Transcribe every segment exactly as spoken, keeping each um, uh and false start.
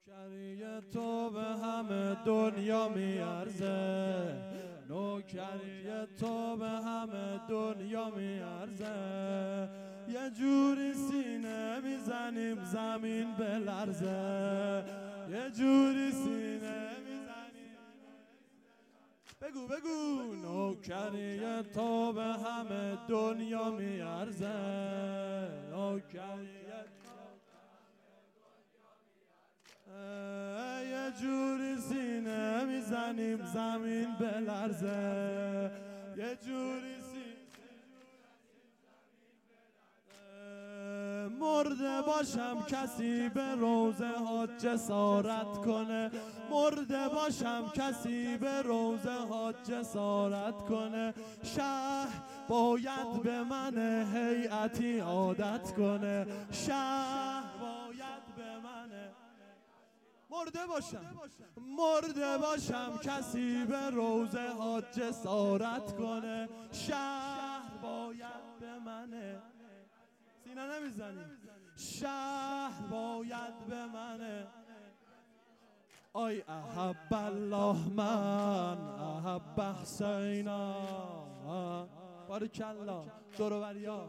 نوکری تو به همه دنیا میارزه، نوکری تو به همه دنیا میارزه. یه جوری سینه میزنیم زمین بلرزه، یه جوری سینه میزنیم. بگو بگو نوکری تو به همه دنیا میارزه، نوکری یه جوری سینه میزنیم زمین بلرزه، یه جوری سینه مرده باشم کسی به روزه ها جسارت کنه، مرده باشم کسی به روزه ها جسارت کنه. شهر باید به من هیئتی عادت کنه، شهر باید به من مرده باشم، مرده باشم کسی به روزه ها جسارت کنه. شهر باید به منه، سینه نمیزنی، شهر باید به منه. آی احب الله من احب حسینا، بارکالله دوروریا.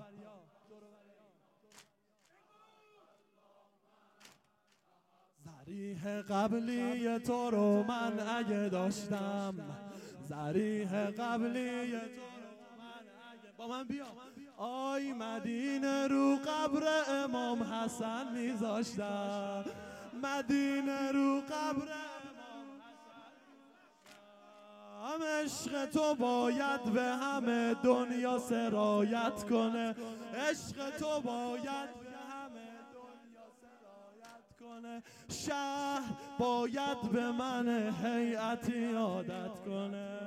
ذریح قبلی تو رو من اگه داشتم، ذریح قبلی تو رو من اگه با من بیا. آی مدینه رو قبر امام حسن میذاشتم، مدینه رو قبر امام حسن. عشق تو باید به همه دنیا سرایت کنه، عشق تو باید به همه دنیا سرایت کنه. شهر باید به من هیئتی عادت کنه،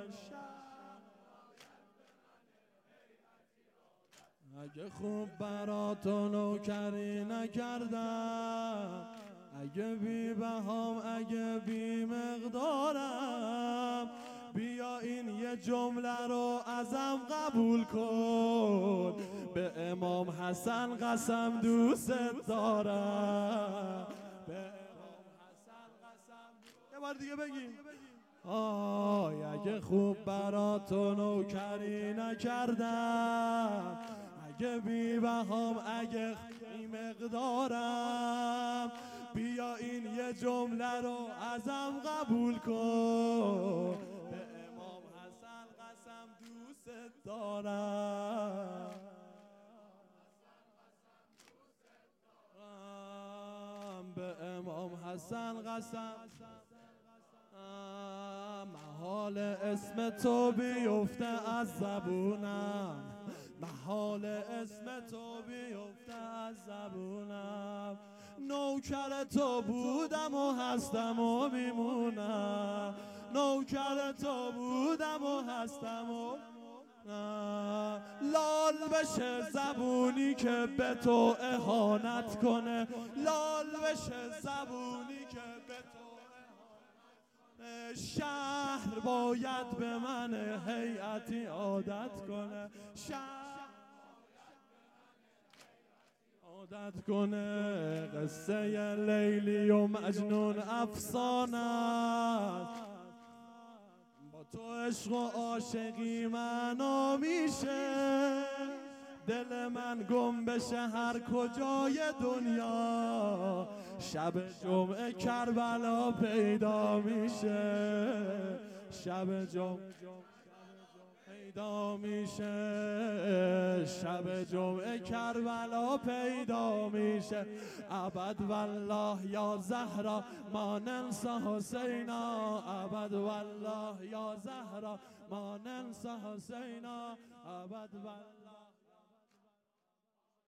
اگه خوب براتون نوکری نکردم، اگه بی بهام اگه بی مقدارم، بیا این یه جمله رو ازم قبول کن، به امام حسن قسم دوست دارم، به امام حسن قسم. یه بار دیگه بگی. آی اگه خوب براتون نوکری نکردم، اگه بی بهام اگه بی مقدارم، بیا این یه جمله رو ازم قبول کن، به امام حسن قسم دوست دارم، به امام حسن قسم. محال اسم تو بیفته از زبونم، محال اسم تو بیفته از زبونم. نوکر تو بودم و هستم و میمونم، نوکر تو بودم و هستم و لال بشه زبونی که به تو اهانت کنه، لال بشه زبونی که به تو. شهر باید به من هیئتی عادت کنه، شهر عادت کنه. قصه لیلی و مجنون افسانه است، با تو عشق و عاشقی منو میشه، دل من گم بشه هر کجای دنیا، شب جمعه کربلا پیدا میشه، شب جمعه پیدا میشه، شب جمعه کربلا پیدا میشه. ابد والله یا زهرا ما ننسى حسینا، ابد والله یا زهرا ما ننسى حسینا، ابد والله.